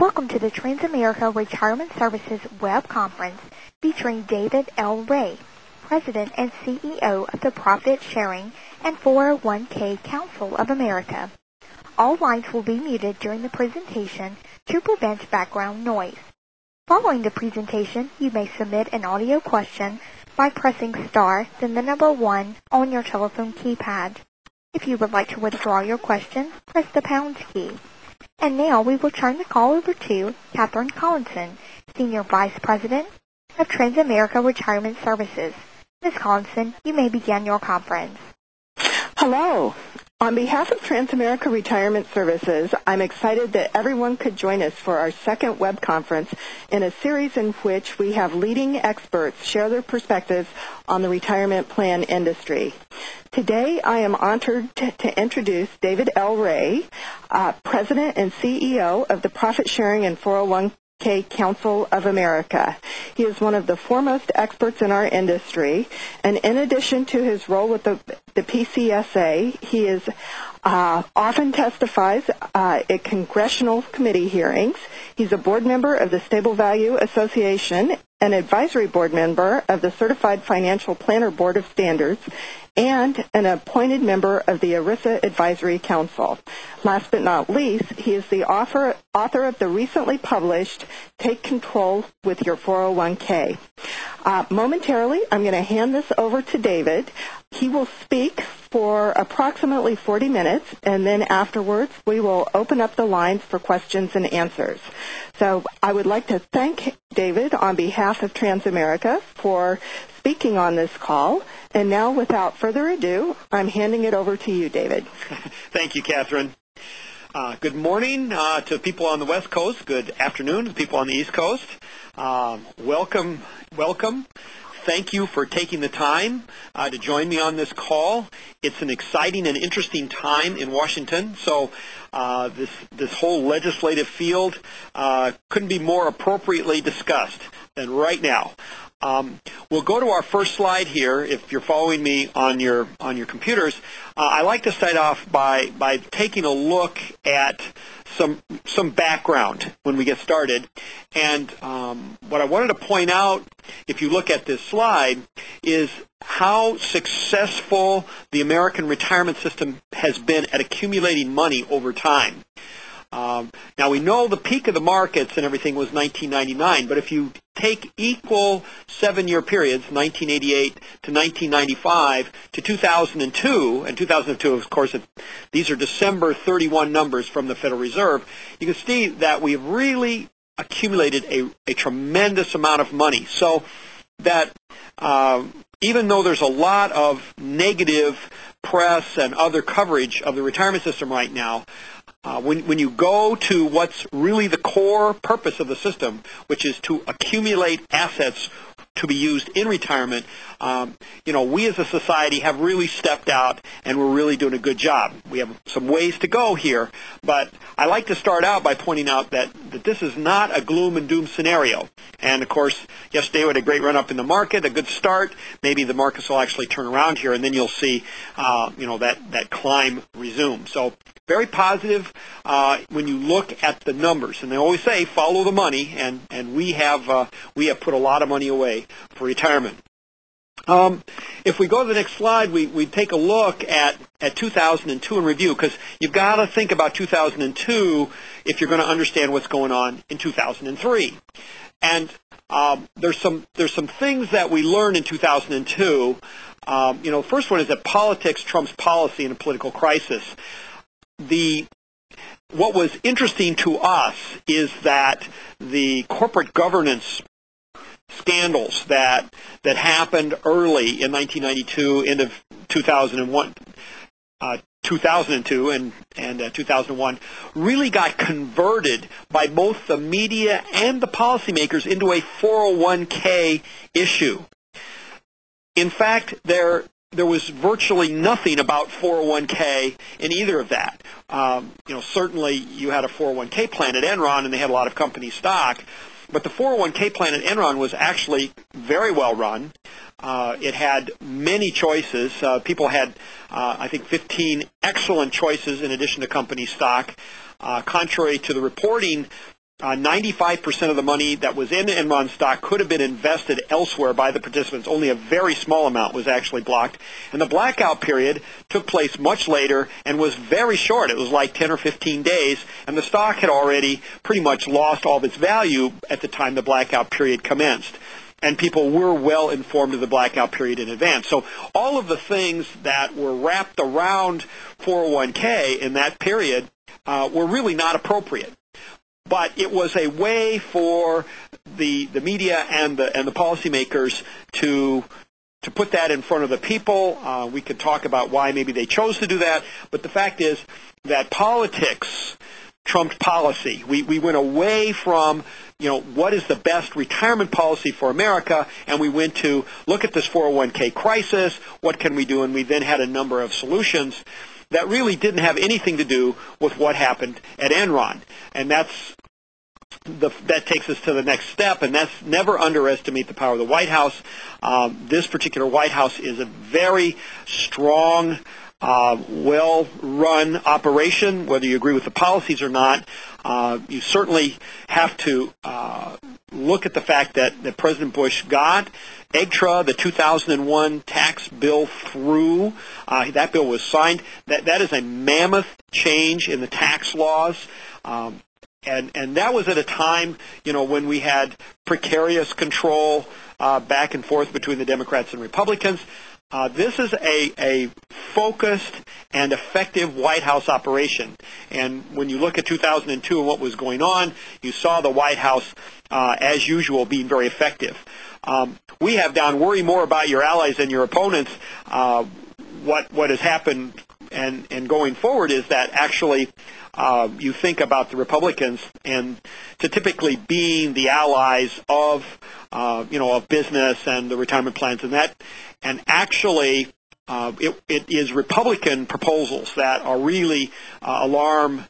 Welcome to the Transamerica Retirement Services web conference featuring David L. Ray, President and CEO of the Profit Sharing and 401k Council of America. All lines will be muted during the presentation to prevent background noise. Following the presentation, you may submit an audio question by pressing star, then the number 1 on your telephone keypad. If you would like to withdraw your question, press the pound key. And now we will turn the call over to Catherine Collinson, Senior Vice President of Transamerica Retirement Services. Ms. Collinson, you may begin your conference. Hello. On behalf of Transamerica Retirement Services, I'm excited that everyone could join us for our second web conference in a series in which we have leading experts share their perspectives on the retirement plan industry. Today, I am honored to introduce David L. Ray, President and CEO of the Profit Sharing and 401k Council of America. He is one of the foremost experts in our industry, and in addition to his role with the PCSA, he is often testifies at congressional committee hearings. He's a board member of the Stable Value Association, an advisory board member of the Certified Financial Planner Board of Standards, and an appointed member of the ERISA Advisory Council. Last but not least, he is the author of the recently published Take Control with Your 401k. Momentarily, I'm going to hand this over to David. He will speak for approximately 40 minutes, and then afterwards we will open up the lines for questions and answers. So I would like to thank David on behalf of Transamerica for speaking on this call. And now, without further ado, I'm handing it over to you, David. Thank you, Catherine. Good morning to people on the West Coast. Good afternoon to people on the East Coast. Welcome. Thank you for taking the time to join me on this call. It's an exciting and interesting time in Washington. So this whole legislative field couldn't be more appropriately discussed than right now. We'll go to our first slide here. If you're following me on your computers, I like to start off by taking a look at some background when we get started. And what I wanted to point out, if you look at this slide, is how successful the American retirement system has been at accumulating money over time. Now, we know the peak of the markets and everything was 1999, but if you take equal 7-year periods, 1988 to 1995 to 2002, and 2002, of course, these are December 31 numbers from the Federal Reserve, you can see that we've really accumulated a tremendous amount of money. So that even though there's a lot of negative press and other coverage of the retirement system right now, when you go to what's really the core purpose of the system, which is to accumulate assets to be used in retirement, we as a society have really stepped out and we're really doing a good job. We have some ways to go here, but I like to start out by pointing out that this is not a gloom and doom scenario. And of course, yesterday we had a great run up in the market, a good start. Maybe the markets will actually turn around here, and then you'll see, that climb resume. So very positive when you look at the numbers, and they always say follow the money, and we have put a lot of money away for retirement. If we go to the next slide, we take a look at 2002 in review, because you've got to think about 2002 if you're going to understand what's going on in 2003. And there's some things that we learned in 2002. The first one is that politics trumps policy in a political crisis. What was interesting to us is that the corporate governance scandals that happened early in 1992, end of 2001, 2002 and 2001, really got converted by both the media and the policymakers into a 401k issue. In fact, there was virtually nothing about 401k in either of that. Certainly you had a 401k plan at Enron, and they had a lot of company stock, but the 401k plan at Enron was actually very well run. It had many choices. People had, I think, 15 excellent choices in addition to company stock. Contrary to the reporting, 95% of the money that was in Enron stock could have been invested elsewhere by the participants. Only a very small amount was actually blocked. And the blackout period took place much later and was very short. It was like 10 or 15 days, and the stock had already pretty much lost all of its value at the time the blackout period commenced. And people were well informed of the blackout period in advance. So all of the things that were wrapped around 401k in that period were really not appropriate. But it was a way for the media and the policymakers to put that in front of the people. We could talk about why maybe they chose to do that, but the fact is that politics trumped policy. We went away from, what is the best retirement policy for America, and we went to look at this 401k crisis, what can we do, and we then had a number of solutions that really didn't have anything to do with what happened at Enron. And that takes us to the next step, and that's never underestimate the power of the White House. This particular White House is a very strong, well-run operation, whether you agree with the policies or not. You certainly have to look at the fact that President Bush got EGTRA, the 2001 tax bill, through. That bill was signed. That is a mammoth change in the tax laws. And that was at a time, when we had precarious control back and forth between the Democrats and Republicans. This is a focused and effective White House operation. And when you look at 2002 and what was going on, you saw the White House, as usual, being very effective. We have down worry more about your allies than your opponents. What has happened and going forward is that actually you think about the Republicans and to typically being the allies of business and the retirement plans and that, and actually it is Republican proposals that are really alarm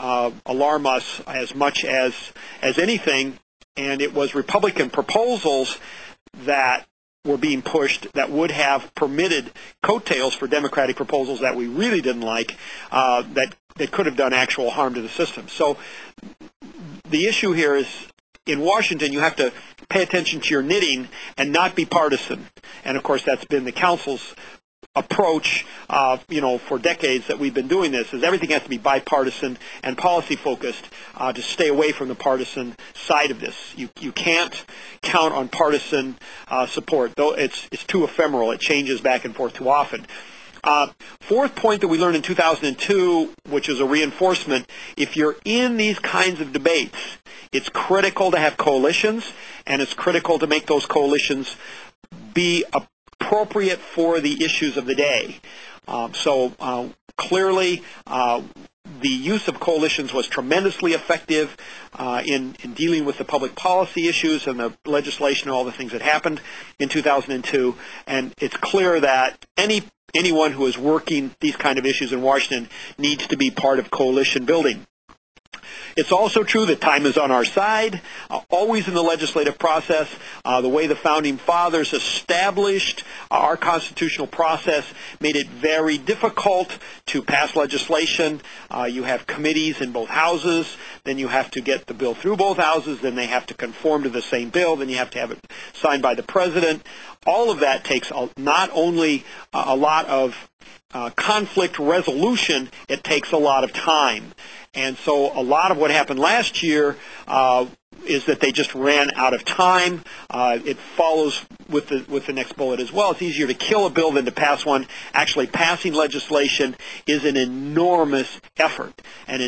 us as much as anything, and it was Republican proposals that were being pushed that would have permitted coattails for Democratic proposals that we really didn't like, that could have done actual harm to the system. So the issue here is, in Washington, you have to pay attention to your knitting and not be partisan. And, of course, that's been the council's approach, for decades that we've been doing this, is everything has to be bipartisan and policy-focused to stay away from the partisan side of this. You can't count on partisan support, though it's too ephemeral. It changes back and forth too often. Fourth point that we learned in 2002, which is a reinforcement, if you're in these kinds of debates, it's critical to have coalitions, and it's critical to make those coalitions be appropriate for the issues of the day. Clearly, the use of coalitions was tremendously effective in dealing with the public policy issues and the legislation and all the things that happened in 2002. And it's clear that anyone who is working these kind of issues in Washington needs to be part of coalition building. It's also true that time is on our side, always in the legislative process. The way the Founding Fathers established our constitutional process made it very difficult to pass legislation. You have committees in both houses, then you have to get the bill through both houses, then they have to conform to the same bill, then you have to have it signed by the president. All of that takes not only a lot of conflict resolution, it takes a lot of time. And so a lot of what happened last year is that they just ran out of time. It follows with the next bullet as well. It's easier to kill a bill than to pass one. Actually, passing legislation is an enormous effort,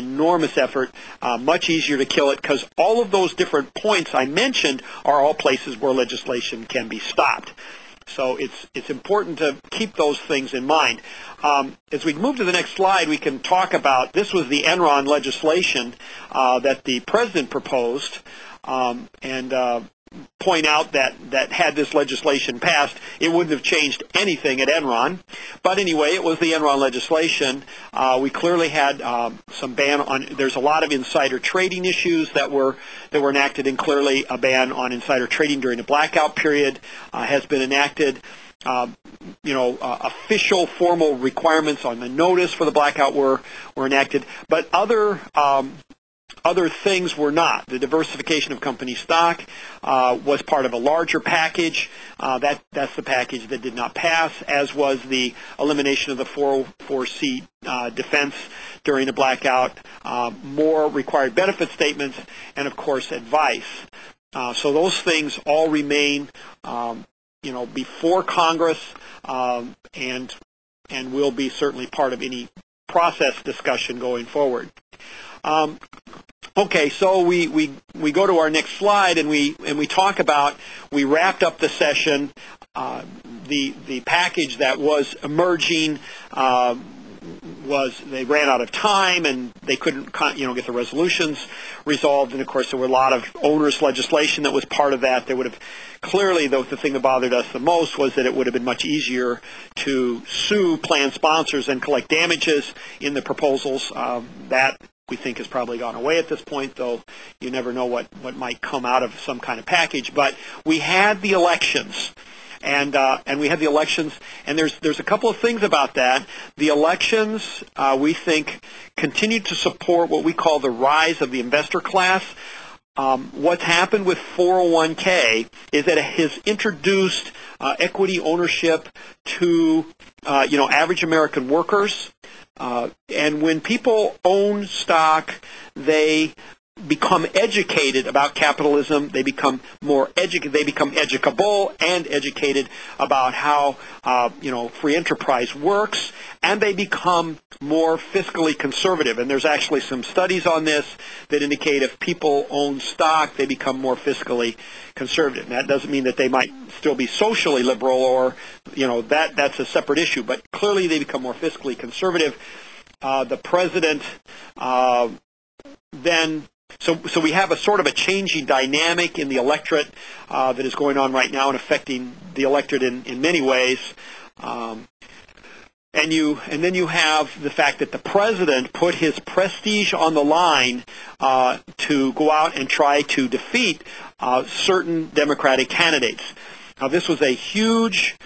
much easier to kill it because all of those different points I mentioned are all places where legislation can be stopped. So it's important to keep those things in mind. As we move to the next slide, we can talk about, this was the Enron legislation that the president proposed, and point out that had this legislation passed, it wouldn't have changed anything at Enron. But anyway, it was the Enron legislation. We clearly had some ban on, there's a lot of insider trading issues that were enacted, and clearly a ban on insider trading during the blackout period has been enacted. Official formal requirements on the notice for the blackout were enacted, but other Other things were not. The diversification of company stock was part of a larger package. That's the package that did not pass, as was the elimination of the 404C defense during the blackout, more required benefit statements, and, of course, advice. So those things all remain, before Congress and will be certainly part of any process discussion going forward. Okay, so we go to our next slide, and we talk about, we wrapped up the session. The package that was emerging was they ran out of time, and they couldn't get the resolutions resolved. And of course, there were a lot of onerous legislation that was part of that. There would have clearly, though, the thing that bothered us the most was that it would have been much easier to sue plan sponsors and collect damages in the proposals. That we think has probably gone away at this point, though you never know what might come out of some kind of package. But we had the elections. And we had the elections, and there's a couple of things about that. The elections, we think, continue to support what we call the rise of the investor class. What's happened with 401k is that it has introduced equity ownership to average American workers. And when people own stock, they become educated about capitalism. They become more they become educable and educated about how free enterprise works, and they become more fiscally conservative. And there's actually some studies on this that indicate if people own stock, they become more fiscally conservative. And that doesn't mean that they might still be socially liberal, or that's a separate issue. But clearly, they become more fiscally conservative. The president then. So we have a sort of a changing dynamic in the electorate that is going on right now and affecting the electorate in many ways. And then you have the fact that the president put his prestige on the line to go out and try to defeat certain Democratic candidates. Now, this was a huge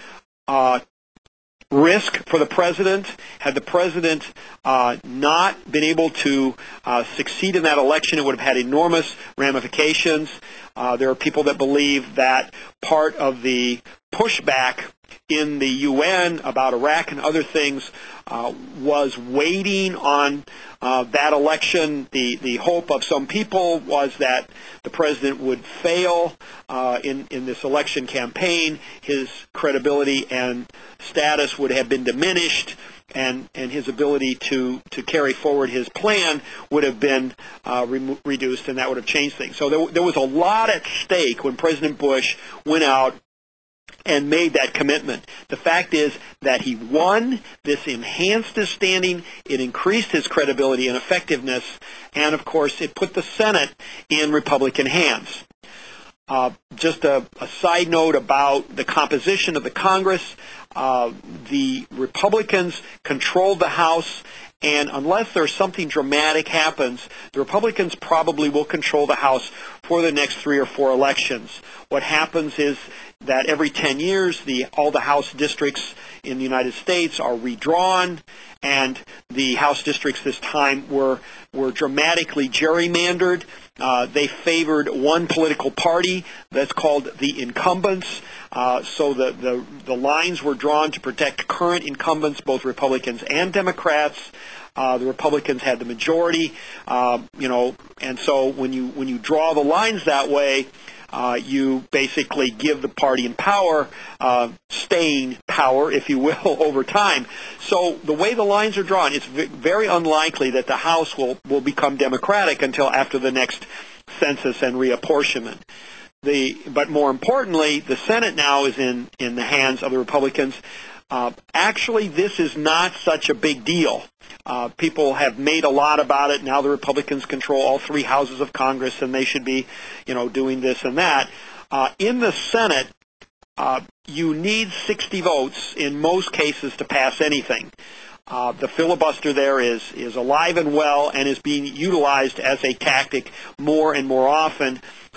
risk for the president. Had the president not been able to succeed in that election, it would have had enormous ramifications. There are people that believe that part of the pushback in the UN about Iraq and other things was waiting on that election. The hope of some people was that the president would fail in this election campaign. His credibility and status would have been diminished, and his ability to carry forward his plan would have been reduced, and that would have changed things. So there was a lot at stake when President Bush went out and made that commitment. The fact is that he won. This enhanced his standing. It increased his credibility and effectiveness. And, of course, it put the Senate in Republican hands. Just a side note about the composition of the Congress. The Republicans controlled the House, and unless there's something dramatic happens, the Republicans probably will control the House for the next 3 or 4 elections. What happens is that every 10 years, all the House districts in the United States are redrawn, and the House districts this time were dramatically gerrymandered. They favored one political party that's called the incumbents. So the lines were drawn to protect current incumbents, both Republicans and Democrats. The Republicans had the majority, and so when you draw the lines that way, you basically give the party in power staying power, if you will, over time. So the way the lines are drawn, it's very unlikely that the House will become Democratic until after the next census and reapportionment. But more importantly, the Senate now is in the hands of the Republicans. Actually, this is not such a big deal. People have made a lot about it. Now the Republicans control all 3 houses of Congress, and they should be, doing this and that. In the Senate, you need 60 votes in most cases to pass anything. The filibuster there is alive and well and is being utilized as a tactic more and more often.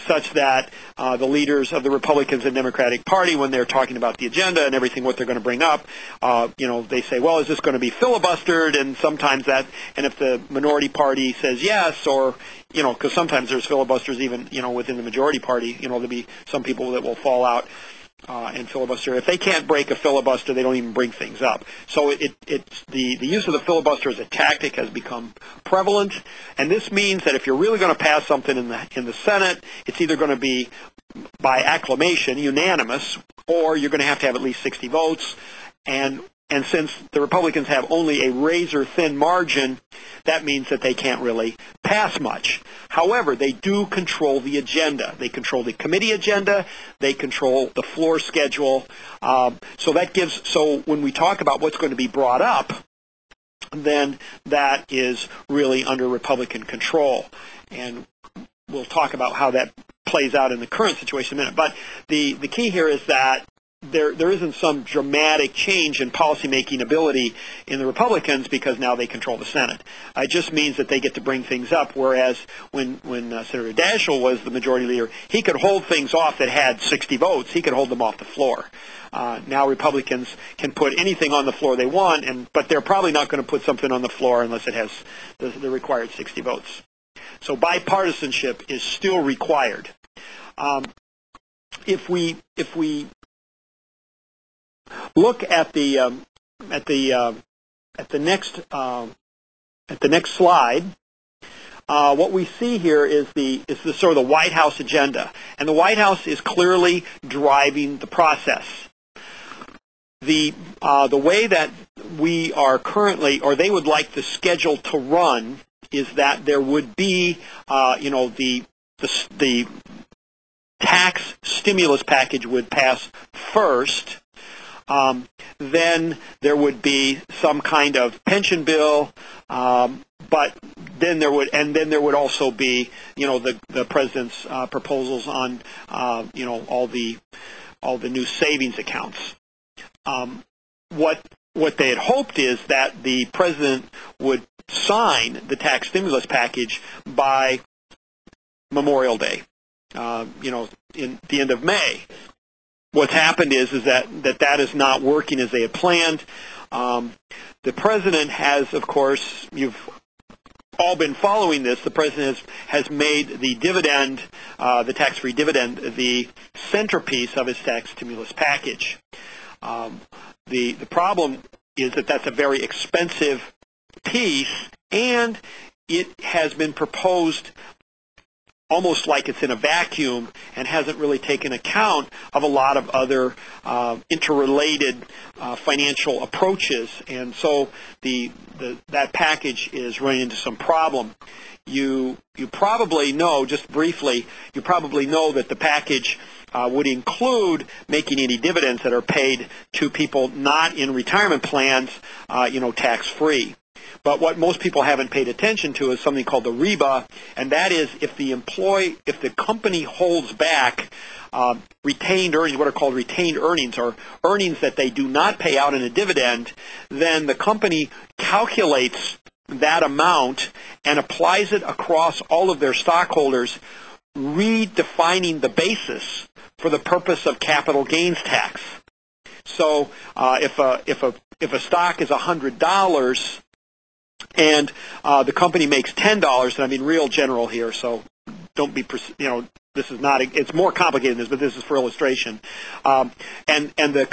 such that the leaders of the Republicans and Democratic Party, when they're talking about the agenda and everything, what they're going to bring up, they say, well, is this going to be filibustered? And sometimes that, and if the minority party says yes, or, because sometimes there's filibusters even, within the majority party, there'll be some people that will fall out and filibuster. If they can't break a filibuster, they don't even bring things up. So the use of the filibuster as a tactic has become prevalent, and this means that if you're really going to pass something in the Senate, it's either going to be by acclamation, unanimous, or you're going to have at least 60 votes. And since the Republicans have only a razor-thin margin, that means that they can't really pass much. However, they do control the agenda. They control the committee agenda. They control the floor schedule. So when we talk about what's going to be brought up, then that is really under Republican control. And we'll talk about how that plays out in the current situation in a minute. But the key here is that there isn't some dramatic change in policymaking ability in the Republicans because now they control the Senate. It just means that they get to bring things up, whereas when Senator Daschle was the majority leader, he could hold things off that had 60 votes. He could hold them off the floor. Now Republicans can put anything on the floor they want, but they're probably not going to put something on the floor unless it has the required 60 votes. So bipartisanship is still required. If we look at the next slide, what we see here is the sort of the White House agenda, and the White House is clearly driving the process. The way that we are currently, or they would like the schedule to run, is that there would be the tax stimulus package would pass first. Then there would be some kind of pension bill, but then there would also be the president's proposals on all the new savings accounts. What they had hoped is that the president would sign the tax stimulus package by Memorial Day, in the end of May. What's happened is that is not working as they had planned. The president has, of course, you've all been following this, the president has made the dividend, the tax-free dividend, the centerpiece of his tax stimulus package. The problem is that that's a very expensive piece, and it has been proposed almost like it's in a vacuum and hasn't really taken account of a lot of other interrelated financial approaches, and so that package is running into some problem. You probably know, just briefly, you probably know that the package would include making any dividends that are paid to people not in retirement plans, tax-free. But what most people haven't paid attention to is something called the REBA, and that is if the company holds back retained earnings, what are called retained earnings, or earnings that they do not pay out in a dividend, then the company calculates that amount and applies it across all of their stockholders, redefining the basis for the purpose of capital gains tax. So if a stock is $100 and the company makes $10, and I mean real general here, so don't be, this is not, it's more complicated than this, but this is for illustration. And the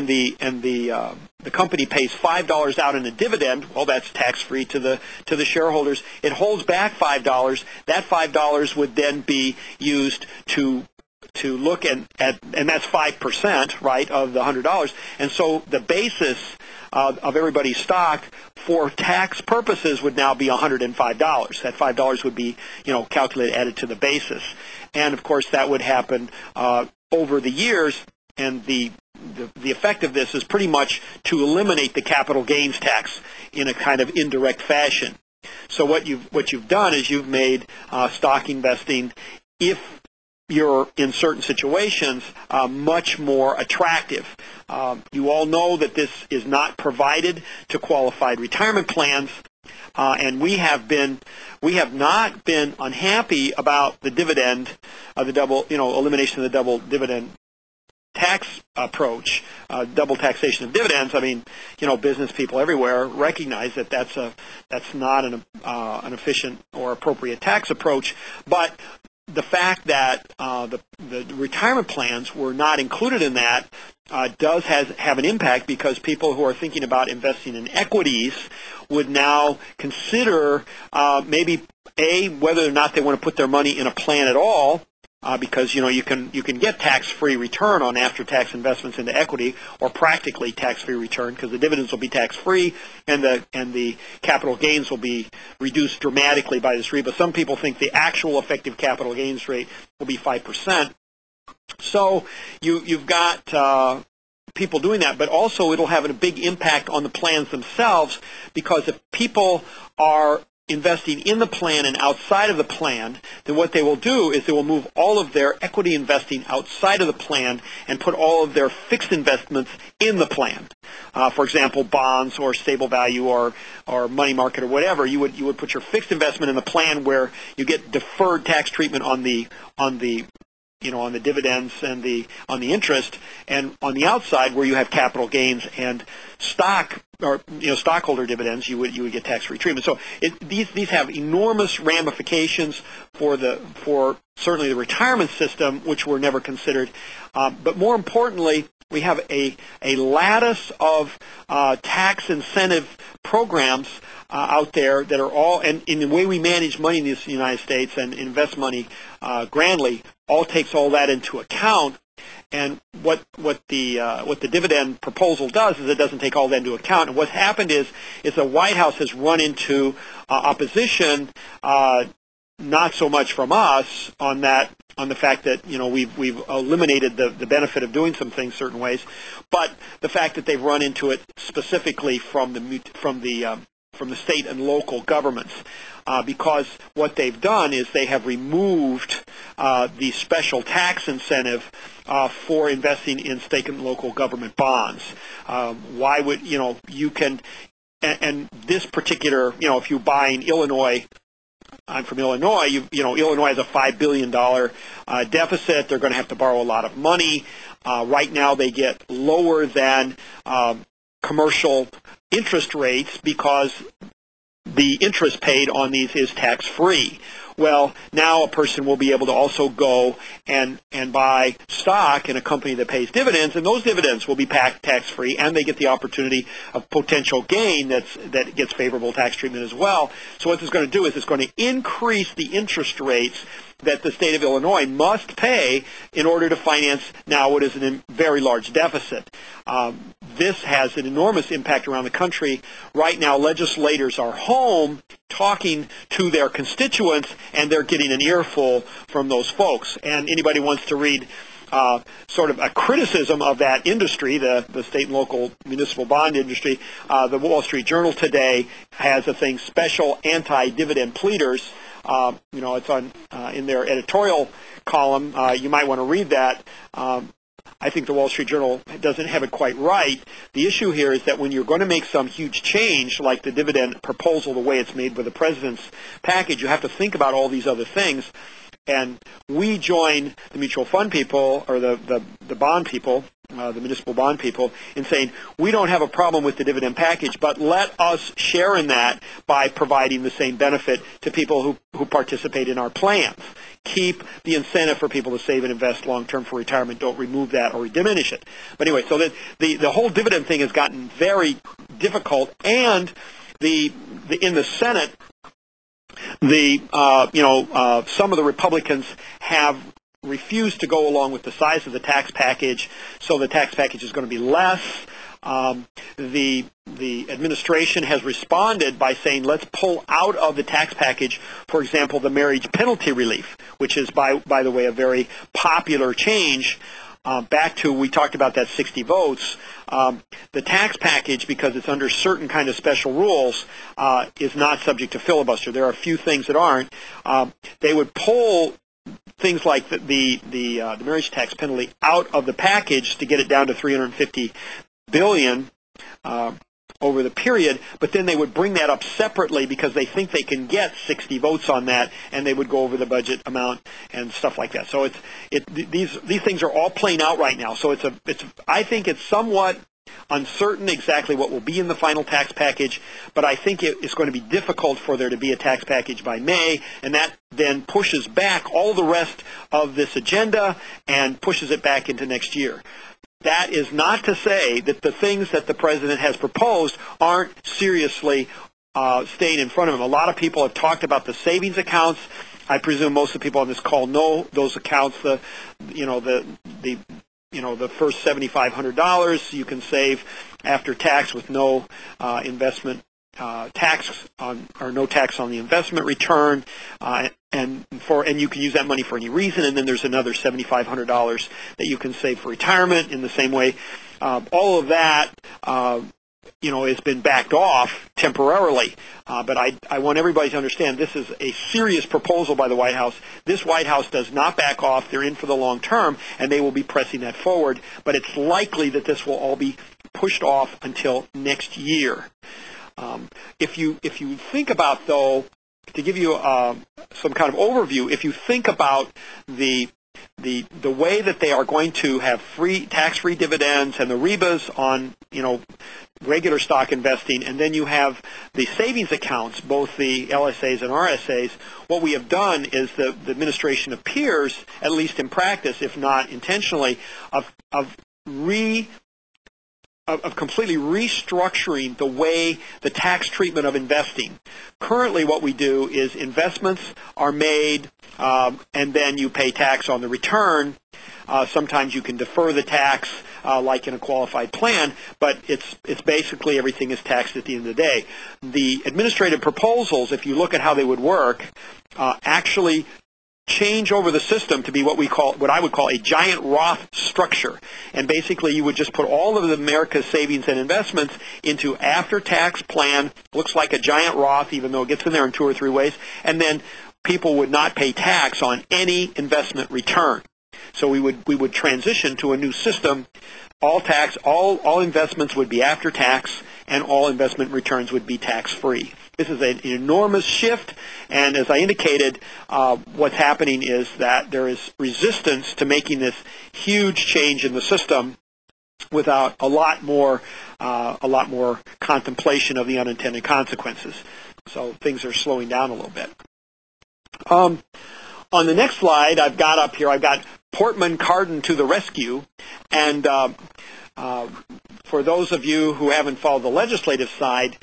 company pays $5 out in a dividend. Well, that's tax-free to the shareholders. It holds back $5. That $5 would then be used to look at, and that's 5%, right, of the $100. And so the basis of everybody's stock for tax purposes would now be $105. That $5 would be, calculated, added to the basis. And of course that would happen over the years, and the effect of this is pretty much to eliminate the capital gains tax in a kind of indirect fashion. So what you've done is you've made stock investing, if you're in certain situations, much more attractive. You all know that this is not provided to qualified retirement plans, And we have not been unhappy about the dividend, elimination of the double dividend tax approach, double taxation of dividends. I mean, business people everywhere recognize that that's not an efficient or appropriate tax approach. But the fact that the retirement plans were not included in that does have an impact, because people who are thinking about investing in equities would now consider maybe whether or not they want to put their money in a plan at all. Because you can get tax-free return on after-tax investments into equity, or practically tax-free return, because the dividends will be tax-free and the capital gains will be reduced dramatically by this rate. But some people think the actual effective capital gains rate will be 5%. So you've got people doing that, but also it'll have a big impact on the plans themselves, because if people are investing in the plan and outside of the plan, then what they will do is they will move all of their equity investing outside of the plan and put all of their fixed investments in the plan. For example, bonds or stable value or money market or whatever. You would put your fixed investment in the plan where you get deferred tax treatment on the dividends and on the interest, and on the outside where you have capital gains and stockholder dividends, you would get tax-free treatment. So these have enormous ramifications for certainly the retirement system, which were never considered. But more importantly, we have a lattice of tax incentive programs out there that are all, and in the way we manage money in the United States and invest money grandly, all takes all that into account. And what the dividend proposal does is it doesn't take all that into account. And what's happened is the White House has run into opposition, not so much from us on the fact that we've eliminated the benefit of doing some things certain ways, but the fact that they've run into it specifically from the state and local governments, because what they've done is they have removed the special tax incentive for investing in state and local government bonds. Why would you can, and this particular, if you buy in Illinois. I'm from Illinois. Illinois has a $5 billion deficit. They're going to have to borrow a lot of money. Right now, they get lower than commercial interest rates because the interest paid on these is tax-free. Well, now a person will be able to also go and buy stock in a company that pays dividends, and those dividends will be tax-free, and they get the opportunity of potential gain that gets favorable tax treatment as well. So what this is going to do is it's going to increase the interest rates that the state of Illinois must pay in order to finance now what is a very large deficit. This has an enormous impact around the country. Right now, legislators are home talking to their constituents, and they're getting an earful from those folks. And anybody wants to read sort of a criticism of that industry, the state and local municipal bond industry, the Wall Street Journal today has a thing, Special Anti-Dividend Pleaders. It's on in their editorial column. You might want to read that. I think the Wall Street Journal doesn't have it quite right. The issue here is that when you're going to make some huge change, like the dividend proposal, the way it's made with the president's package, you have to think about all these other things. And we join the mutual fund people, or the bond people, the municipal bond people, in saying we don't have a problem with the dividend package, but let us share in that by providing the same benefit to people who participate in our plans. Keep the incentive for people to save and invest long-term for retirement. Don't remove that or diminish it. But anyway, so the whole dividend thing has gotten very difficult, and in the Senate, some of the Republicans have refused to go along with the size of the tax package, so the tax package is going to be less. The administration has responded by saying, let's pull out of the tax package, for example, the marriage penalty relief, which is, by the way, a very popular change. Back to, we talked about that 60 votes. The tax package, because it's under certain kind of special rules, is not subject to filibuster. There are a few things that aren't. They would pull things like the marriage tax penalty out of the package to get it down to $350 billion, over the period, but then they would bring that up separately because they think they can get 60 votes on that, and they would go over the budget amount and stuff like that. So these things are all playing out right now. So I think it's somewhat uncertain exactly what will be in the final tax package, but I think it's going to be difficult for there to be a tax package by May, and that then pushes back all the rest of this agenda and pushes it back into next year. That is not to say that the things that the President has proposed aren't seriously staying in front of him. A lot of people have talked about the savings accounts. I presume most of the people on this call know those accounts. The first $7,500 you can save after tax with no investment tax on, or no tax on the investment return, and you can use that money for any reason. And then there's another $7,500 that you can save for retirement in the same way. All of that has been backed off temporarily. But I want everybody to understand this is a serious proposal by the White House. This White House does not back off. They're in for the long term, and they will be pressing that forward. But it's likely that this will all be pushed off until next year. If you think about, though, to give you some kind of overview, if you think about the way that they are going to have tax-free dividends and the REBAs on regular stock investing, and then you have the savings accounts, both the LSAs and RSAs, what we have done is the administration appears, at least in practice, if not intentionally, of completely restructuring the way the tax treatment of investing. Currently what we do is investments are made and then you pay tax on the return. Sometimes you can defer the tax like in a qualified plan, but it's basically everything is taxed at the end of the day. The administrative proposals, if you look at how they would work, actually change over the system to be what I would call a giant Roth structure. And basically you would just put all of America's savings and investments into after-tax plan, looks like a giant Roth, even though it gets in there in 2 or 3 ways, and then people would not pay tax on any investment return. So we would transition to a new system. All investments would be after tax, and all investment returns would be tax-free. This is an enormous shift, and as I indicated, what's happening is that there is resistance to making this huge change in the system without a lot more contemplation of the unintended consequences. So things are slowing down a little bit. On the next slide, I've got Portman Cardin to the rescue, and for those of you who haven't followed the legislative side,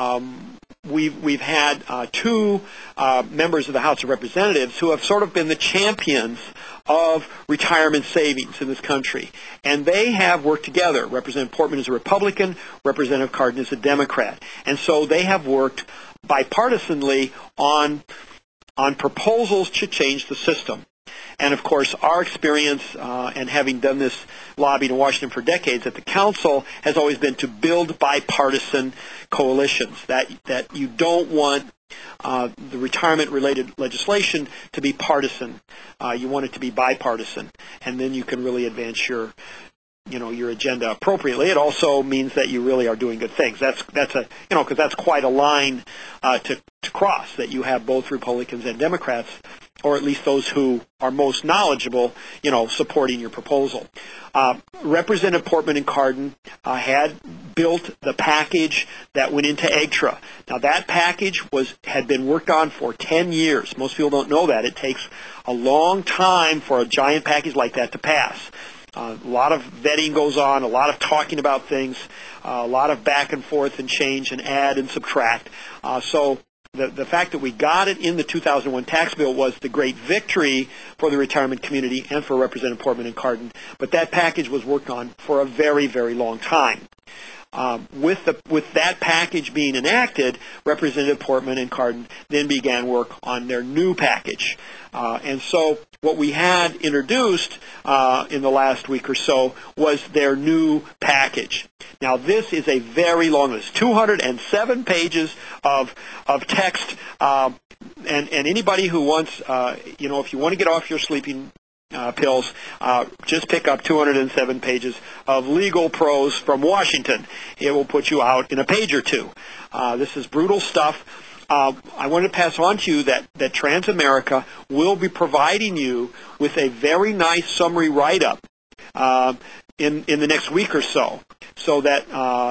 we've had 2 members of the House of Representatives who have sort of been the champions of retirement savings in this country. And they have worked together. Representative Portman is a Republican, Representative Cardin is a Democrat. And so they have worked bipartisanly on proposals to change the system. And of course, our experience, and having done this lobbying in Washington for decades at the Council, has always been to build bipartisan coalitions. That you don't want the retirement-related legislation to be partisan. You want it to be bipartisan, and then you can really advance your agenda appropriately. It also means that you really are doing good things. That's because that's quite a line to cross, that you have both Republicans and Democrats, or at least those who are most knowledgeable, supporting your proposal. Representative Portman and Cardin had built the package that went into EGTRA. Now that package had been worked on for 10 years. Most people don't know that. It takes a long time for a giant package like that to pass. A lot of vetting goes on, a lot of talking about things, a lot of back and forth and change and add and subtract. So the fact that we got it in the 2001 tax bill was the great victory for the retirement community and for Representative Portman and Cardin. But that package was worked on for a very, very long time. With that package being enacted, Representative Portman and Cardin then began work on their new package. And so what we had introduced in the last week or so was their new package. Now this is a very long list, 207 pages of text, and anybody who wants, if you want to get off your sleeping pills, just pick up 207 pages of legal prose from Washington. It will put you out in a page or two. This is brutal stuff. I wanted to pass on to you that Transamerica will be providing you with a very nice summary write-up in the next week or so that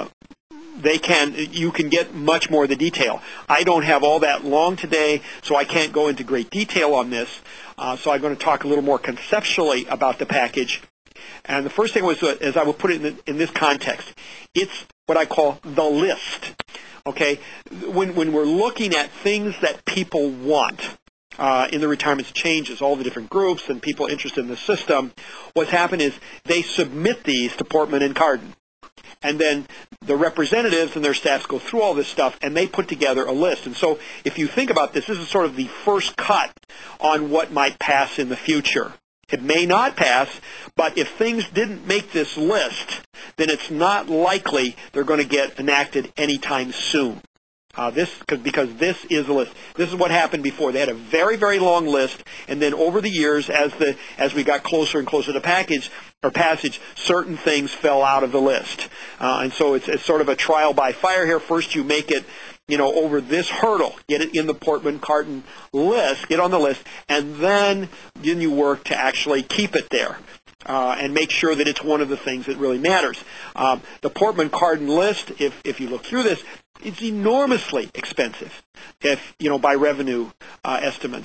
you can get much more of the detail. I don't have all that long today, so I can't go into great detail on this. So I'm going to talk a little more conceptually about the package. And the first thing was, as I will put it in this context, it's what I call the list. Okay, when we're looking at things that people want in the retirement changes, all the different groups and people interested in the system, what's happened is they submit these to Portman and Cardin. And then the representatives and their staffs go through all this stuff, and they put together a list. And so if you think about this, this is sort of the first cut on what might pass in the future. It may not pass, but if things didn't make this list, then it's not likely they're going to get enacted anytime soon. Because this is a list. This is what happened before. They had a very, very long list, and then over the years, as we got closer and closer to passage, certain things fell out of the list. And so it's sort of a trial by fire here. First, you make it, over this hurdle, get it in the Portman-Cardin list, get on the list, and then you work to actually keep it there. And make sure that it's one of the things that really matters. The Portman-Cardin list, if you look through this, it's enormously expensive, by revenue estimates.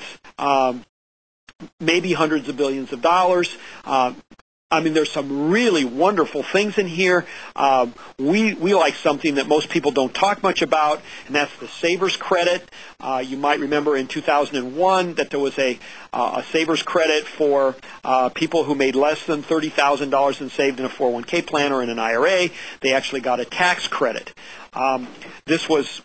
Maybe hundreds of billions of dollars. There's some really wonderful things in here. We like something that most people don't talk much about, and that's the Savers Credit. You might remember in 2001 that there was a Savers Credit for people who made less than $30,000 and saved in a 401k plan or in an IRA. They actually got a tax credit. This was,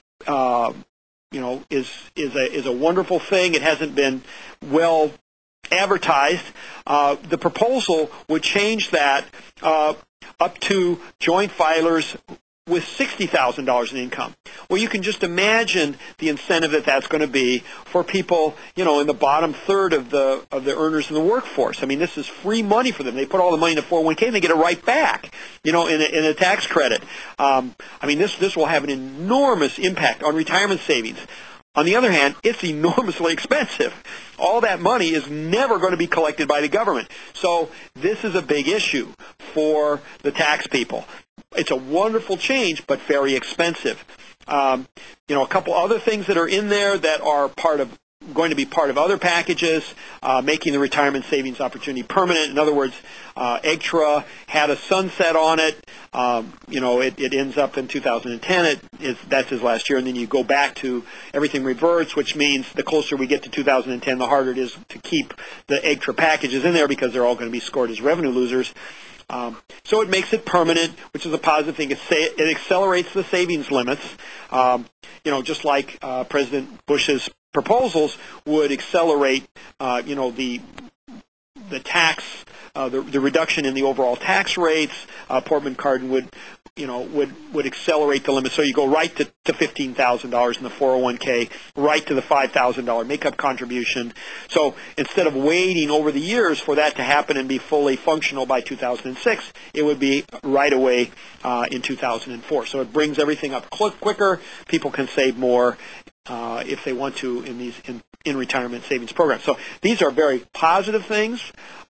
is a wonderful thing. It hasn't been well advertised. The proposal would change that up to joint filers with $60,000 in income. Well, you can just imagine the incentive that's going to be for people, in the bottom third of the earners in the workforce. This is free money for them. They put all the money in the 401k and they get it right back, in a tax credit. This will have an enormous impact on retirement savings. On the other hand, it's enormously expensive. All that money is never going to be collected by the government. So this is a big issue for the tax people. It's a wonderful change, but very expensive. A couple other things that are in there that are going to be part of other packages, making the retirement savings opportunity permanent. In other words, EGTRA had a sunset on it. It ends up in 2010. That's his last year, and then you go back to everything reverts, which means the closer we get to 2010, the harder it is to keep the EGTRA packages in there because they're all going to be scored as revenue losers. So it makes it permanent, which is a positive thing. It accelerates the savings limits, just like President Bush's proposals would accelerate, the tax, the reduction in the overall tax rates. Portman-Cardin would accelerate the limit. So you go right to $15,000 in the 401k, right to the $5,000 make-up contribution. So instead of waiting over the years for that to happen and be fully functional by 2006, it would be right away in 2004. So it brings everything up quicker. People can save more if they want to in retirement savings programs. So these are very positive things.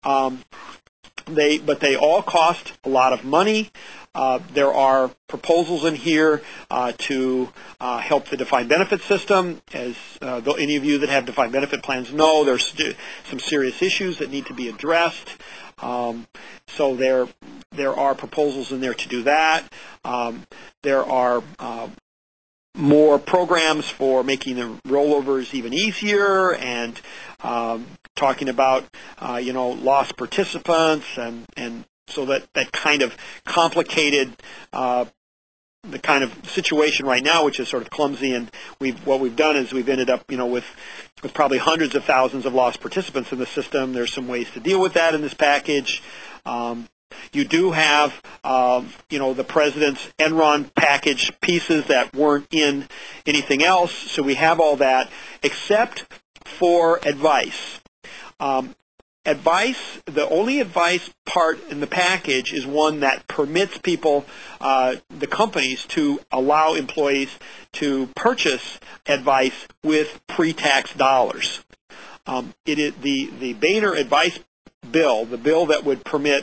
But they all cost a lot of money. There are proposals in here to help the defined benefit system. As any of you that have defined benefit plans know, there's some serious issues that need to be addressed. So there are proposals in there to do that. There are more programs for making the rollovers even easier and talking about, lost participants and so that kind of complicated the kind of situation right now, which is sort of clumsy. And what we've done is we've ended up, with probably hundreds of thousands of lost participants in the system. There's some ways to deal with that in this package. You do have, the President's Enron package pieces that weren't in anything else. So we have all that except for advice. the only advice part in the package is one that permits people, the companies, to allow employees to purchase advice with pre-tax dollars. It is the Boehner advice bill, the bill that would permit,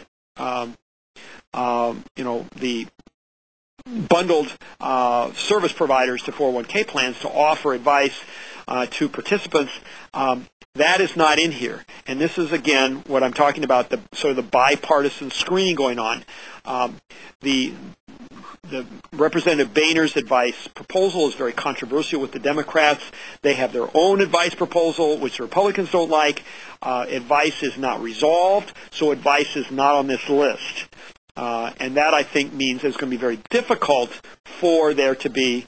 the bundled service providers to 401k plans to offer advice to participants. That is not in here, and this is again what I'm talking about, the sort of the bipartisan screening going on. The Representative Boehner's advice proposal is very controversial with the Democrats. They have their own advice proposal, which the Republicans don't like. Advice is not resolved, so advice is not on this list. And that, I think, means it's going to be very difficult for there to be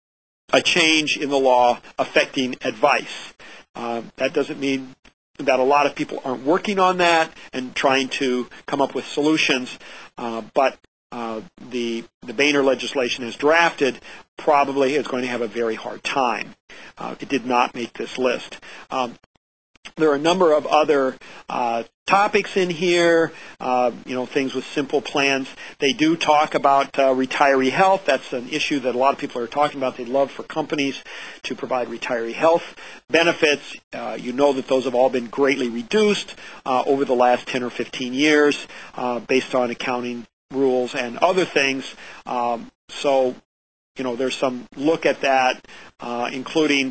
a change in the law affecting advice. That doesn't mean that a lot of people aren't working on that and trying to come up with solutions, but the Boehner legislation as drafted probably is going to have a very hard time. It did not make this list. There are a number of other topics in here, things with simple plans. They do talk about retiree health. That's an issue that a lot of people are talking about. They'd love for companies to provide retiree health benefits. You know that those have all been greatly reduced over the last 10 or 15 years based on accounting rules and other things. So there's some look at that, including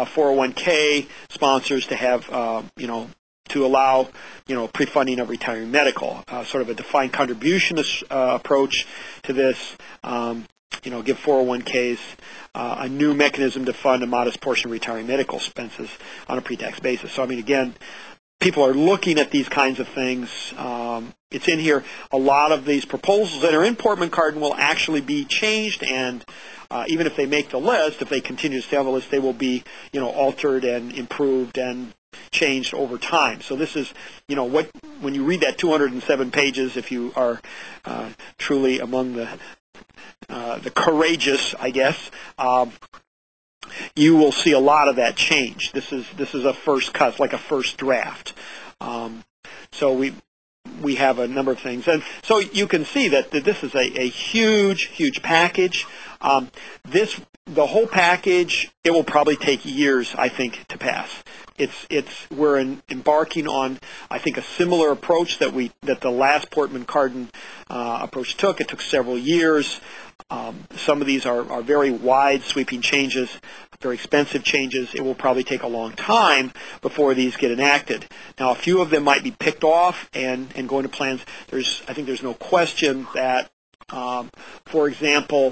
401k sponsors to have, to allow, pre-funding of retiring medical, sort of a defined contribution approach to this, give 401ks a new mechanism to fund a modest portion of retiring medical expenses on a pre-tax basis. So, again, people are looking at these kinds of things. It's in here. A lot of these proposals that are in Portman-Cardin will actually be changed, and even if they make the list, if they continue to stay on the list, they will be, altered and improved and changed over time. So this is, when you read that 207 pages, if you are truly among the courageous, I guess, you will see a lot of that change. This is a first cut, it's like a first draft. So we have a number of things, and so you can see that this is a huge package. The whole package, it will probably take years, I think, to pass. We're embarking on, I think, a similar approach that the last Portman-Cardin approach took. It took several years. Some of these are very wide, sweeping changes, very expensive changes. It will probably take a long time before these get enacted. Now, a few of them might be picked off and go into plans. I think there's no question that, for example,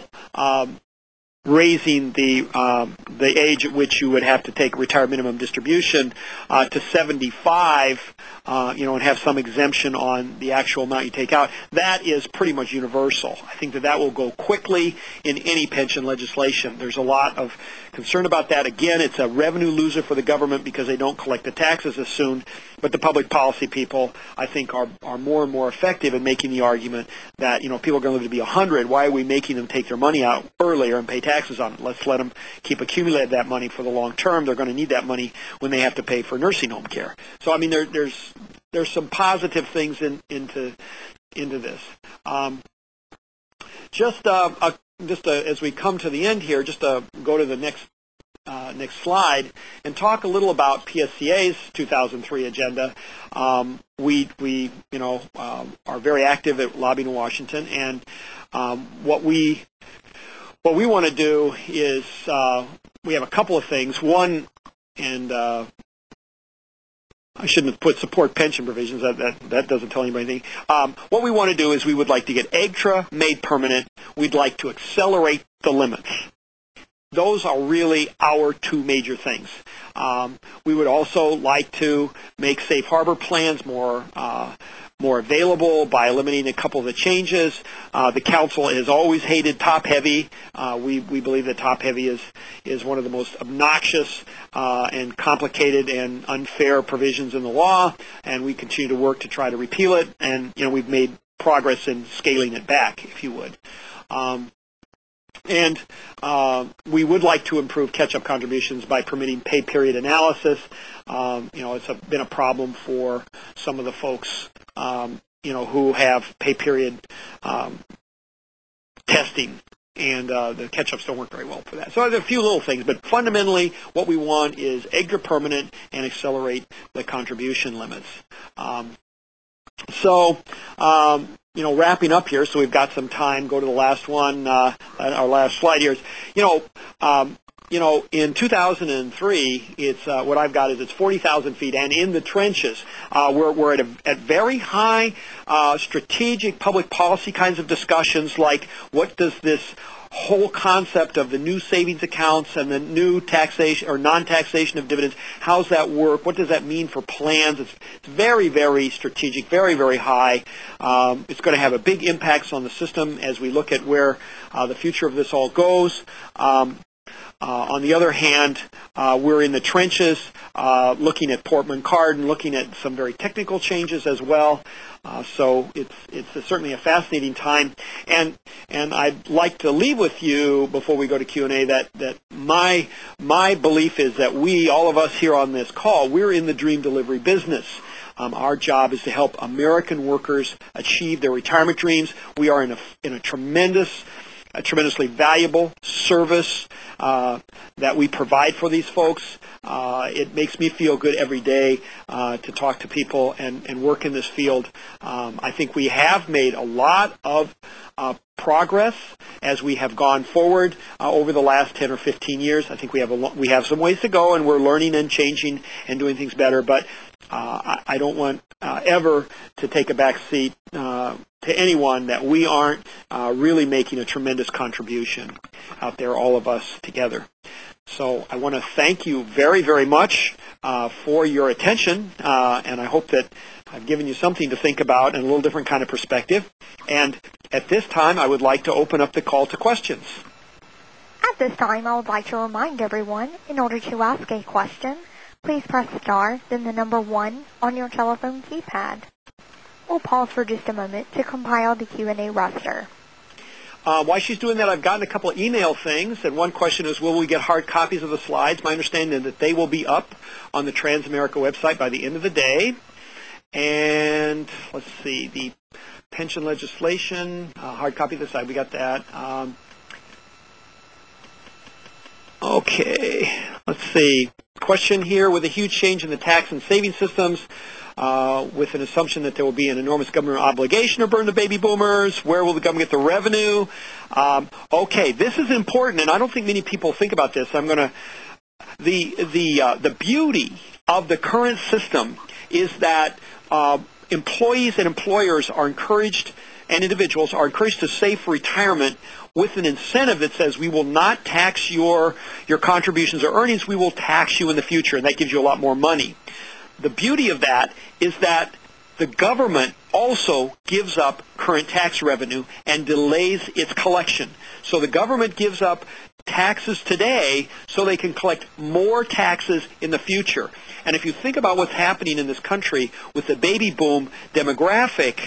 raising the age at which you would have to take retired minimum distribution to 75, and have some exemption on the actual amount you take out, that is pretty much universal. I think that will go quickly in any pension legislation. There's a lot of concern about that. Again, it's a revenue loser for the government because they don't collect the taxes as soon, but the public policy people, I think, are more and more effective in making the argument that, people are going to live to be 100. Why are we making them take their money out earlier and pay taxes on it? Let's let them keep accumulating that money for the long term. They're going to need that money when they have to pay for nursing home care. So, there's some positive things into this. As we come to the end here, just to go to the next slide and talk a little about PSCA's 2003 agenda. We are very active at lobbying in Washington, and what we want to do is we have a couple of things. One, and I shouldn't have put support pension provisions. That doesn't tell anybody anything. What we want to do is we would like to get EGTRA made permanent. We'd like to accelerate the limits. Those are really our two major things. We would also like to make safe harbor plans more available by eliminating a couple of the changes. The council has always hated top-heavy. We believe that top-heavy is one of the most obnoxious and complicated and unfair provisions in the law, and we continue to work to try to repeal it. And we've made progress in scaling it back, if you would. And we would like to improve catch-up contributions by permitting pay period analysis. It's been a problem for some of the folks, who have pay period testing, and the catch-ups don't work very well for that. So there's a few little things, but fundamentally what we want is extra permanent and accelerate the contribution limits. Wrapping up here, so we've got some time. Go to the last one, our last slide here. In 2003, it's what I've got is it's 40,000 feet, and in the trenches, we're at very high strategic public policy kinds of discussions, like what does this whole concept of the new savings accounts and the new taxation or non-taxation of dividends, how's that work? What does that mean for plans? It's very, very strategic, very, very high. It's going to have a big impact on the system as we look at where the future of this all goes. On the other hand, we're in the trenches looking at Portman Cardin, looking at some very technical changes as well. So it's certainly a fascinating time. And I'd like to leave with you, before we go to Q&A, that my belief is that all of us here on this call, we're in the dream delivery business. Our job is to help American workers achieve their retirement dreams. We are in a tremendously valuable service that we provide for these folks. It makes me feel good every day to talk to people and work in this field. I think we have made a lot of progress as we have gone forward over the last 10 or 15 years. I think we have some ways to go, and we're learning and changing and doing things better. But I don't want ever to take a back seat to anyone that we aren't really making a tremendous contribution out there, all of us together. So I want to thank you very, very much for your attention, and I hope that I've given you something to think about and a little different kind of perspective. And at this time, I would like to open up the call to questions. At this time, I would like to remind everyone, in order to ask a question, please press star, then the number 1 on your telephone keypad. We'll pause for just a moment to compile the Q&A roster. While she's doing that, I've gotten a couple of email things, and one question is, will we get hard copies of the slides? My understanding is that they will be up on the Transamerica website by the end of the day. And let's see, the pension legislation, hard copy of the side, we got that. Okay, let's see. Question here, with a huge change in the tax and saving systems, with an assumption that there will be an enormous government obligation to burn the baby boomers, where will the government get the revenue? Okay, this is important, and I don't think many people think about this. The beauty of the current system is that employees and employers are encouraged, and individuals are encouraged to save for retirement with an incentive that says we will not tax your contributions or earnings, we will tax you in the future, and that gives you a lot more money. The beauty of that is that the government also gives up current tax revenue and delays its collection. So the government gives up taxes today so they can collect more taxes in the future. And if you think about what's happening in this country with the baby boom demographic,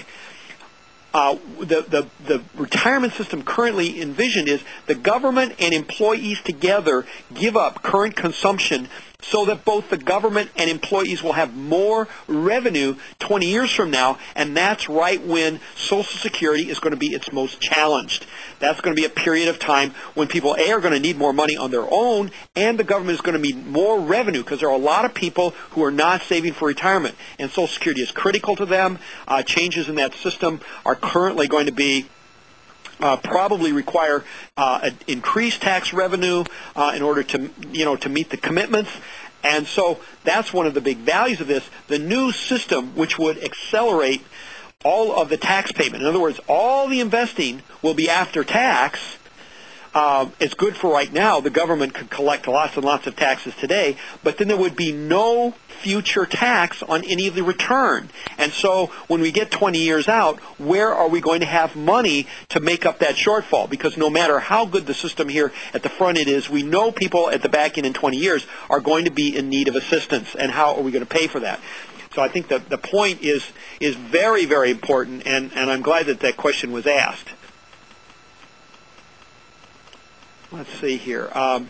the retirement system currently envisioned is the government and employees together give up current consumption so that both the government and employees will have more revenue 20 years from now, and that's right when Social Security is going to be its most challenged. That's going to be a period of time when people, A, are going to need more money on their own, and the government is going to need more revenue because there are a lot of people who are not saving for retirement, and Social Security is critical to them. Changes in that system are currently going to be probably require increased tax revenue in order to meet the commitments. And so that's one of the big values of this. The new system, which would accelerate all of the tax payment. In other words, all the investing will be after tax. It's good for right now. The government could collect lots and lots of taxes today, but then there would be no future tax on any of the return. And so when we get 20 years out, where are we going to have money to make up that shortfall? Because no matter how good the system here at the front end is, we know people at the back end in 20 years are going to be in need of assistance. And how are we going to pay for that? So I think that the point is very, very important, and I'm glad that question was asked. let's see here.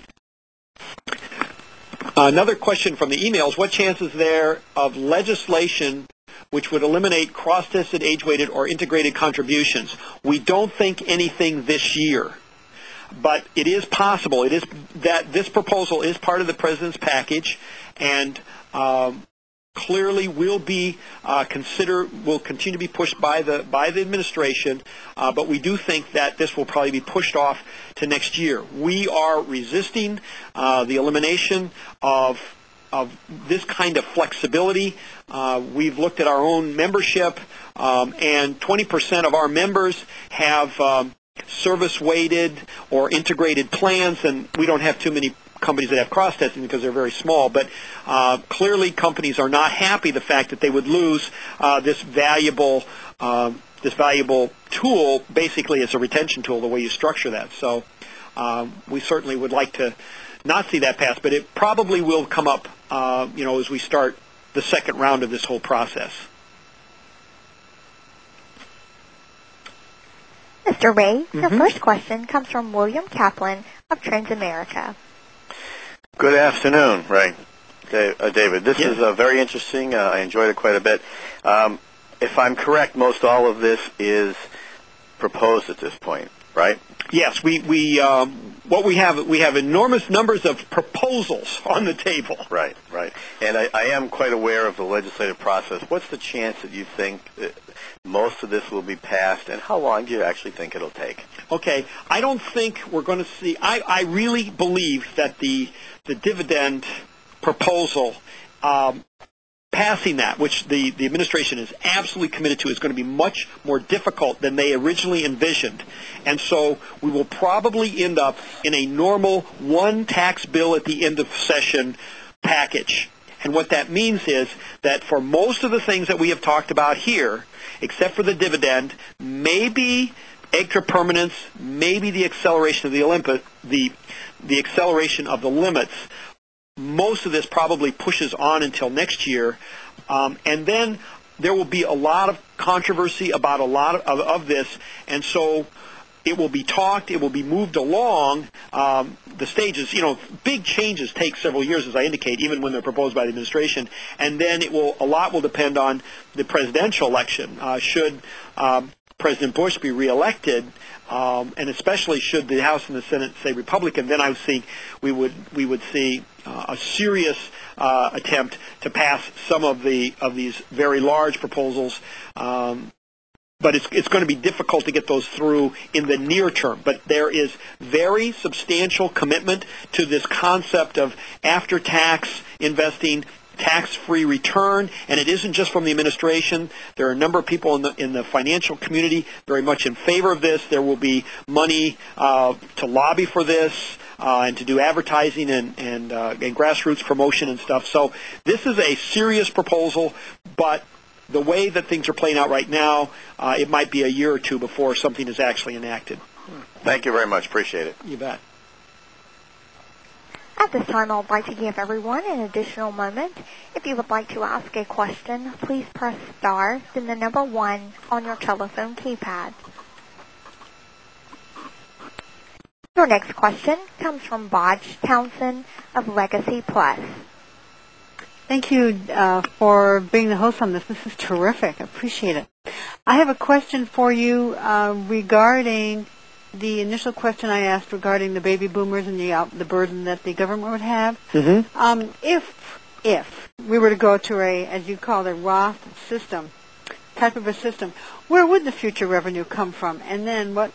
Another question from the emails: what chances there of legislation which would eliminate cross-tested, age-weighted, or integrated contributions? We don't think anything this year, but it is possible. It is that this proposal is part of the president's package, and clearly will be will continue to be pushed by the administration. But we do think that this will probably be pushed off to next year. We are resisting the elimination of this kind of flexibility. We've looked at our own membership, and 20% of our members have service-weighted or integrated plans, and we don't have too many companies that have cross-testing because they're very small. But clearly, companies are not happy the fact that they would lose this valuable tool. Basically, it's a retention tool, the way you structure that. So we certainly would like to not see that pass, but it probably will come up, as we start the second round of this whole process. Mr. Ray, your first question comes from William Kaplan of Transamerica. Good afternoon, Ray. David, this is very interesting. I enjoyed it quite a bit. If I'm correct, most all of this is proposed at this point, right? Yes, we have enormous numbers of proposals on the table. Right. And I am quite aware of the legislative process. What's the chance that you think that most of this will be passed, and how long do you actually think it'll take? Okay, I don't think we're going to see. I really believe that the dividend proposal, passing that, which the administration is absolutely committed to, is going to be much more difficult than they originally envisioned. And so we will probably end up in a normal one tax bill at the end of session package. And what that means is that for most of the things that we have talked about here, except for the dividend, maybe extra permanence, maybe the acceleration of the acceleration of the limits, most of this probably pushes on until next year, and then there will be a lot of controversy about a lot of this, and so it will be talked, it will be moved along the stages. Big changes take several years, as I indicate, even when they're proposed by the administration, and then a lot will depend on the presidential election. Should President Bush be reelected, and especially should the House and the Senate say Republican, then I would think we would see a serious attempt to pass some of these very large proposals. But it's going to be difficult to get those through in the near term. But there is very substantial commitment to this concept of after-tax investing, tax-free return, and it isn't just from the administration. There are a number of people in the financial community very much in favor of this. There will be money to lobby for this and to do advertising and grassroots promotion and stuff. So this is a serious proposal, but the way that things are playing out right now, it might be a year or two before something is actually enacted. Thank you very much. Appreciate it. You bet. At this time, I would like to give everyone an additional moment. If you would like to ask a question, please press star, then the number 1 on your telephone keypad. Your next question comes from Bodge Townsend of Legacy Plus. Thank you for being the host on this. This is terrific. I appreciate it. I have a question for you regarding the initial question I asked regarding the baby boomers and the burden that the government would have. Mm-hmm. If we were to go to as you call it, a Roth system, type of a system, where would the future revenue come from? And then what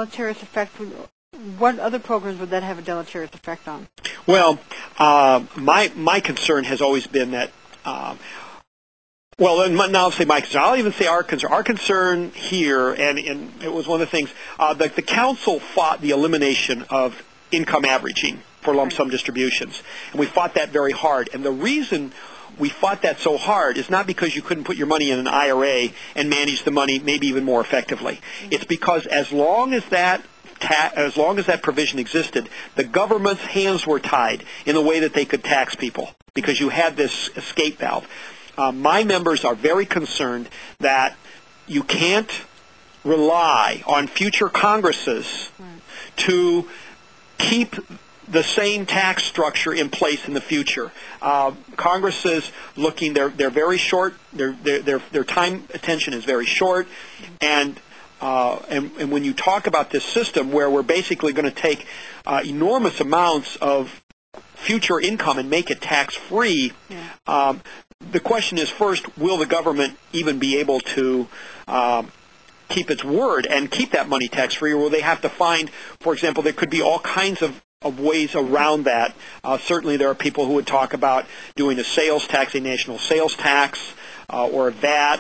other programs would that have a deleterious effect on? Well, my concern has always been that, now I'll say my concern. I'll even say our concern. Our concern here, and it was one of the things, the council fought the elimination of income averaging for lump sum distributions. And we fought that very hard. And the reason we fought that so hard is not because you couldn't put your money in an IRA and manage the money maybe even more effectively. It's because as long as that provision existed, the government's hands were tied in the way that they could tax people because you had this escape valve. My members are very concerned that you can't rely on future Congresses to keep the same tax structure in place in the future. Congress is looking; they're very short. Their time attention is very short, and when you talk about this system where we're basically going to take enormous amounts of future income and make it tax-free, the question is, first, will the government even be able to keep its word and keep that money tax-free, or will they have to find, for example, there could be all kinds of ways around that. Certainly there are people who would talk about doing a sales tax, a national sales tax, or a VAT.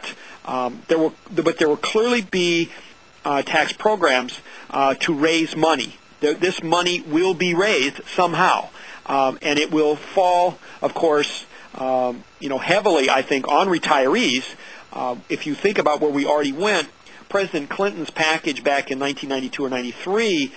But there will clearly be tax programs to raise money. This money will be raised somehow, and it will fall, of course, heavily, I think, on retirees. If you think about where we already went, President Clinton's package back in 1992 or 93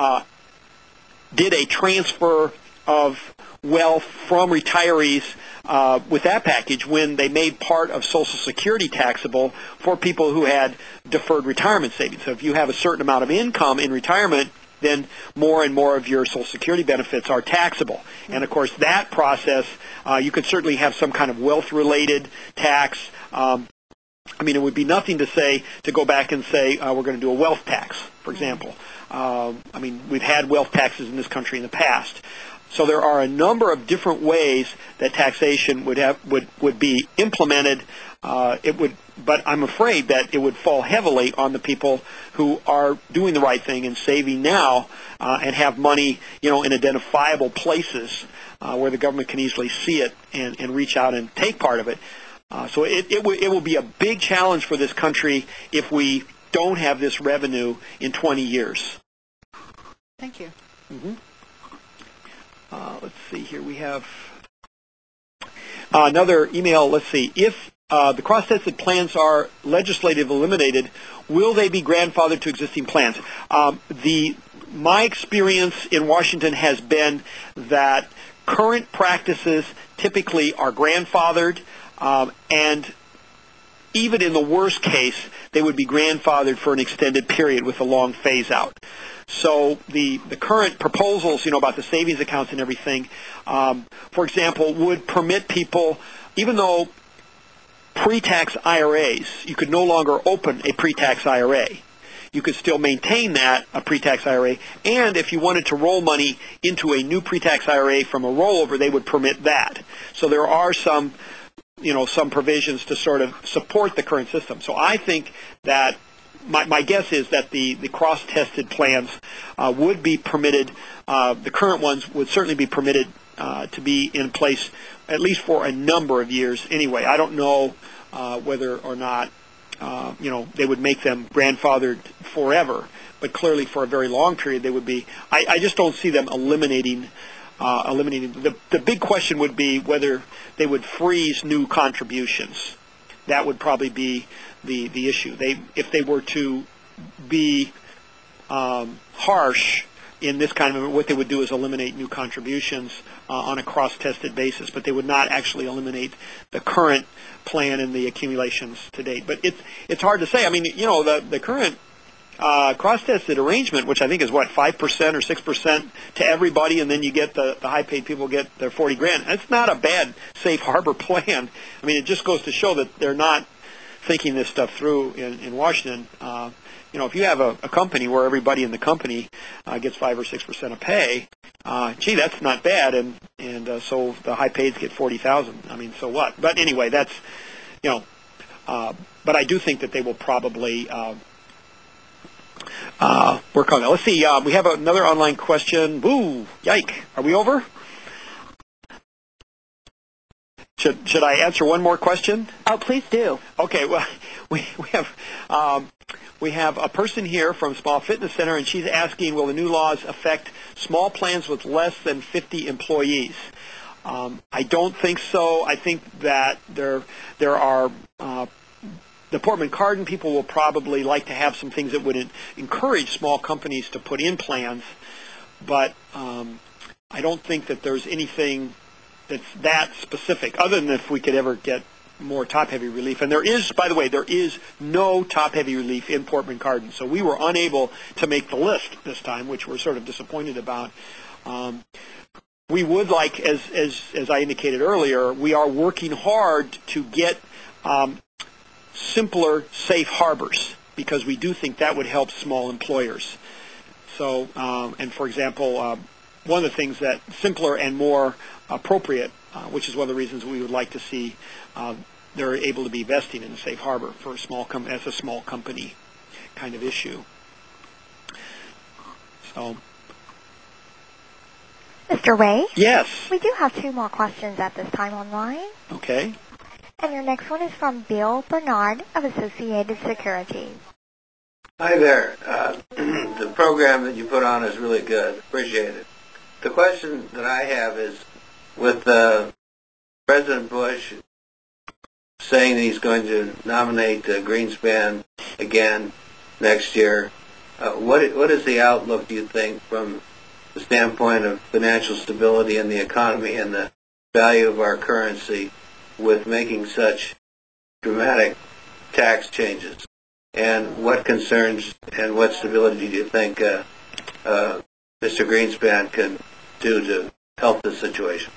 did a transfer of wealth from retirees with that package when they made part of Social Security taxable for people who had deferred retirement savings. So if you have a certain amount of income in retirement, then more and more of your Social Security benefits are taxable. And, of course, that process, you could certainly have some kind of wealth-related tax. It would be nothing to go back and say we're going to do a wealth tax, for example. We've had wealth taxes in this country in the past. So there are a number of different ways that taxation would be implemented. But I'm afraid that it would fall heavily on the people who are doing the right thing and saving now and have money, in identifiable places where the government can easily see it and reach out and take part of it. So it will be a big challenge for this country if we don't have this revenue in 20 years. Thank you. Mm-hmm. Let's see here. We have another email. Let's see. If the cross-tested plans are legislatively eliminated, will they be grandfathered to existing plans? My experience in Washington has been that current practices typically are grandfathered, and even in the worst case, they would be grandfathered for an extended period with a long phase-out. So the current proposals, about the savings accounts and everything, for example, would permit people, even though pre-tax IRAs, you could no longer open a pre-tax IRA. You could still maintain that, a pre-tax IRA, and if you wanted to roll money into a new pre-tax IRA from a rollover, they would permit that. So there are some provisions to sort of support the current system. So I think that my guess is that the cross-tested plans would be permitted. The current ones would certainly be permitted to be in place at least for a number of years anyway. I don't know whether or not they would make them grandfathered forever, but clearly for a very long period they would be. I just don't see them eliminating. The big question would be whether they would freeze new contributions. That would probably be the issue. If they were to be harsh in this kind of, what they would do is eliminate new contributions on a cross-tested basis, but they would not actually eliminate the current plan and the accumulations to date. But it's hard to say. The current cross-tested arrangement, which I think is 5% or 6% to everybody, and then you get the high-paid people get their $40,000. That's not a bad safe harbor plan. It just goes to show that they're not thinking this stuff through in Washington. If you have a company where everybody in the company gets 5 or 6% of pay, that's not bad, and so the high-paids get $40,000. So what? But anyway, that's but I do think that they will probably work on that. Let's see. We have another online question. Boo! Yike! Are we over? Should I answer one more question? Oh, please do. Okay. Well, we have a person here from Small Fitness Center, and she's asking, will the new laws affect small plans with less than 50 employees? I don't think so. I think that there are the Portman Cardin people will probably like to have some things that would encourage small companies to put in plans, but I don't think that there's anything that's that specific, other than if we could ever get more top-heavy relief. And there is, by the way, there is no top-heavy relief in Portman Carden. So we were unable to make the list this time, which we're sort of disappointed about. We would like, as I indicated earlier, we are working hard to get simpler safe harbors, because we do think that would help small employers. So, and for example, one of the things that simpler and more appropriate, which is one of the reasons we would like to see they're able to be vesting in a safe harbor for a small as a small company kind of issue. So, Mr. Ray? Yes. We do have 2 more questions at this time online. Okay. And your next one is from Bill Bernard of Associated Securities. Hi there. The program that you put on is really good. Appreciate it. The question that I have is, with President Bush saying he's going to nominate Greenspan again next year, what is the outlook, do you think, from the standpoint of financial stability in the economy and the value of our currency with making such dramatic tax changes? And what concerns and what stability do you think Mr. Greenspan can do to help the situation?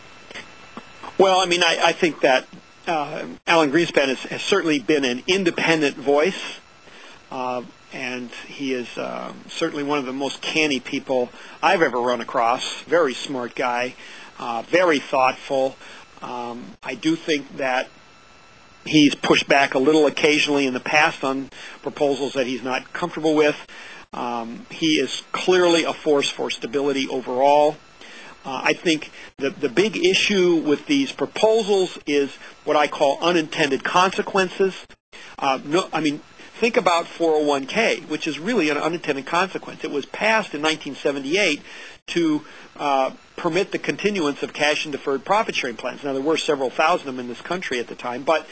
Well, I mean, I think that Alan Greenspan has certainly been an independent voice, and he is certainly one of the most canny people I've ever run across. Very smart guy, very thoughtful. I do think that he's pushed back a little occasionally in the past on proposals that he's not comfortable with. He is clearly a force for stability overall. I think the big issue with these proposals is what I call unintended consequences. Think about 401k, which is really an unintended consequence. It was passed in 1978 to permit the continuance of cash and deferred profit sharing plans. Now, there were several thousand of them in this country at the time, but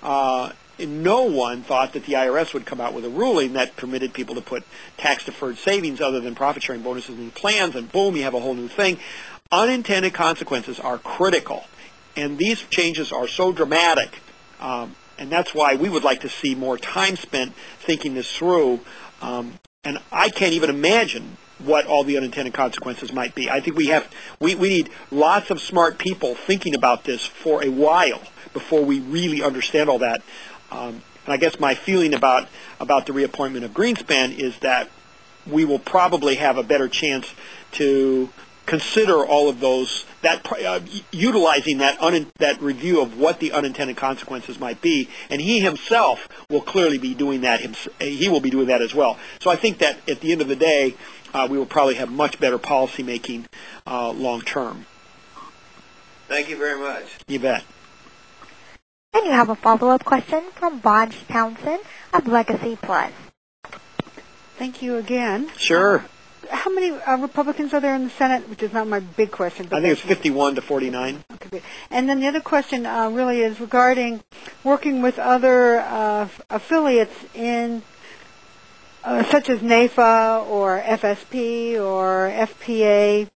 no one thought that the IRS would come out with a ruling that permitted people to put tax-deferred savings other than profit-sharing bonuses in plans, and boom, you have a whole new thing. Unintended consequences are critical, and these changes are so dramatic, and that's why we would like to see more time spent thinking this through, and I can't even imagine what all the unintended consequences might be. I think we need lots of smart people thinking about this for a while before we really understand all that. And I guess my feeling about the reappointment of Greenspan is that we will probably have a better chance to consider all of those, utilizing that review of what the unintended consequences might be, and he himself will clearly be doing that. He will be doing that as well. So I think that at the end of the day, we will probably have much better policy making long term. Thank you very much. You bet. And you have a follow-up question from Bodge Townsend of Legacy Plus. Thank you again. Sure. How many Republicans are there in the Senate? Which is not my big question. But I think it's 51 to 49. Okay, good. And then the other question really is regarding working with other affiliates in, such as NAFA or FSP or FPA,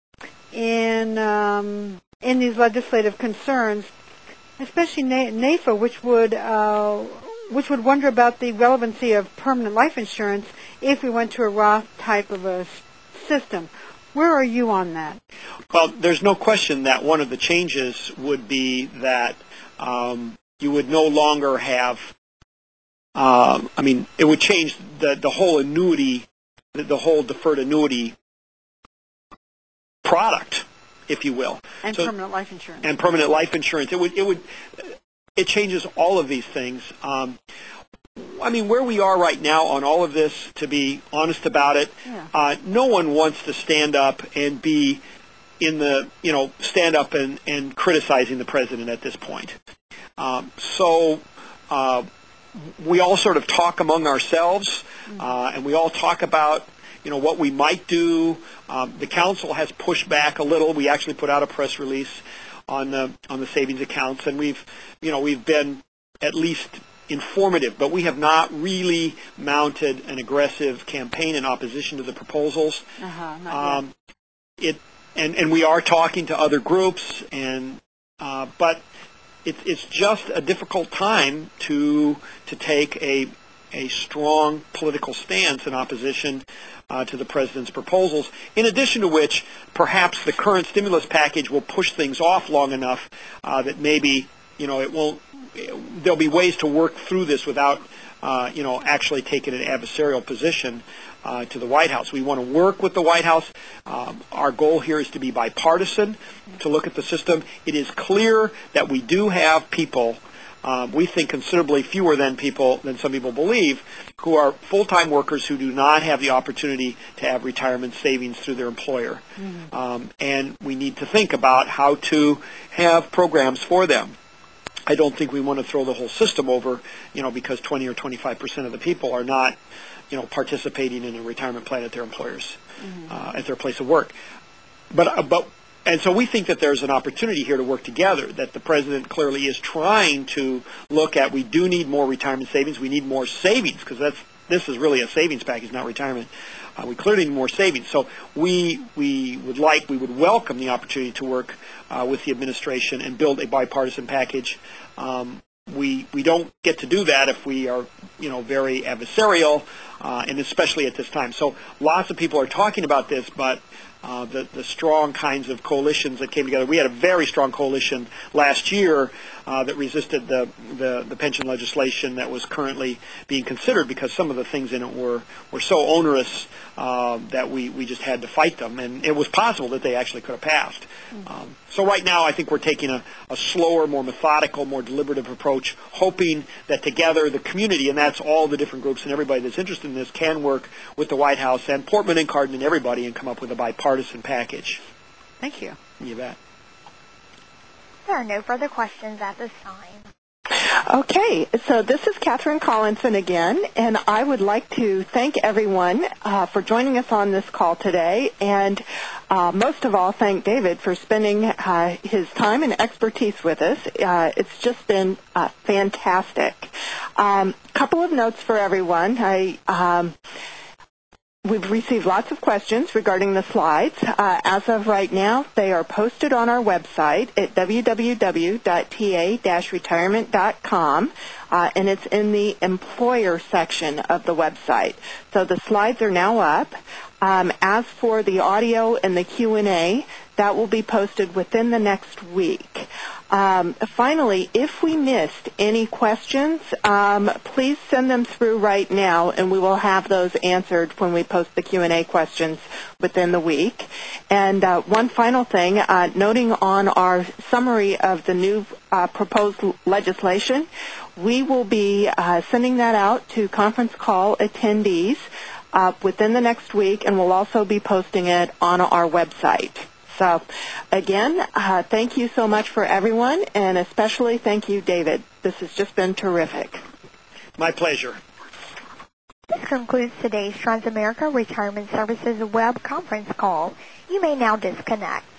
in these legislative concerns, especially NAFA, which would wonder about the relevancy of permanent life insurance if we went to a Roth type of a system. Where are you on that? Well, there's no question that one of the changes would be that you would no longer have, it would change the whole annuity, the whole deferred annuity product, if you will. And so, permanent life insurance. And permanent life insurance. It changes all of these things. Where we are right now on all of this, to be honest about it, no one wants to stand up and be stand up and criticizing the president at this point. So we all sort of talk among ourselves, and we all talk about what we might do. The council has pushed back a little. We actually put out a press release on the savings accounts, and we've been at least informative, but we have not really mounted an aggressive campaign in opposition to the proposals. Not yet. And we are talking to other groups, but it's just a difficult time to take a strong political stance in opposition to the president's proposals, in addition to which perhaps the current stimulus package will push things off long enough that maybe, it won't, there'll be ways to work through this without, actually taking an adversarial position to the White House. We want to work with the White House. Our goal here is to be bipartisan, to look at the system. It is clear that we do have people, we think considerably fewer than some people believe, who are full-time workers who do not have the opportunity to have retirement savings through their employer. And we need to think about how to have programs for them. I don't think we want to throw the whole system over, because 20 or 25% of the people are not, participating in a retirement plan at their employers, at their place of work. And so we think that there's an opportunity here to work together, that the president clearly is trying to look at. We do need more retirement savings. We need more savings, because this is really a savings package, not retirement. We clearly need more savings. So we would welcome the opportunity to work with the administration and build a bipartisan package. We don't get to do that if we are, very adversarial, and especially at this time. So lots of people are talking about this, but the strong kinds of coalitions that came together. We had a very strong coalition last year that resisted the pension legislation that was currently being considered, because some of the things in it were so onerous that we just had to fight them, and it was possible that they actually could have passed. So right now I think we're taking a slower, more methodical, more deliberative approach, hoping that together the community, and that's all the different groups and everybody that's interested in this, can work with the White House and Portman and Cardin and everybody and come up with a bipartisan package. Thank you. You bet. There are no further questions at this time. Okay, so this is Catherine Collinson again, and I would like to thank everyone for joining us on this call today, and most of all, thank David for spending his time and expertise with us. It's just been fantastic. Couple of notes for everyone. We've received lots of questions regarding the slides. As of right now, they are posted on our website at www.ta-retirement.com, and it's in the employer section of the website. So the slides are now up. As for the audio and the Q&A, that will be posted within the next week. Finally, if we missed any questions, please send them through right now, and we will have those answered when we post the Q&A questions within the week. And one final thing, noting on our summary of the new proposed legislation, we will be sending that out to conference call attendees within the next week, and we'll also be posting it on our website. So, again, thank you so much for everyone, and especially thank you, David. This has just been terrific. My pleasure. This concludes today's Transamerica Retirement Services web conference call. You may now disconnect.